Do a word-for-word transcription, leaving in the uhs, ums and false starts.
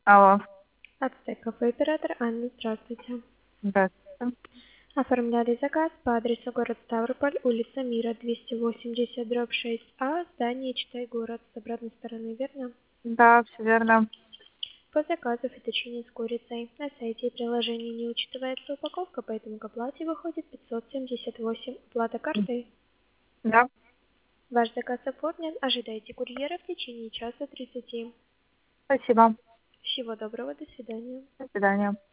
Алло. Ацтек кафе оператор Анна, здравствуйте. Здравствуйте. Оформляли заказ по адресу город Ставрополь, улица Мира, двести восемьдесят, дробь шесть А, здание Читай город, с обратной стороны, верно? Да, все верно. По заказу фетучини с курицей. На сайте и приложении не учитывается упаковка, поэтому к оплате выходит пятьсот семьдесят восемь. Оплата картой. Да, Ваш заказ оформлен. Ожидайте курьера в течение часа тридцати. спасибо. Всего доброго, до свидания. До свидания.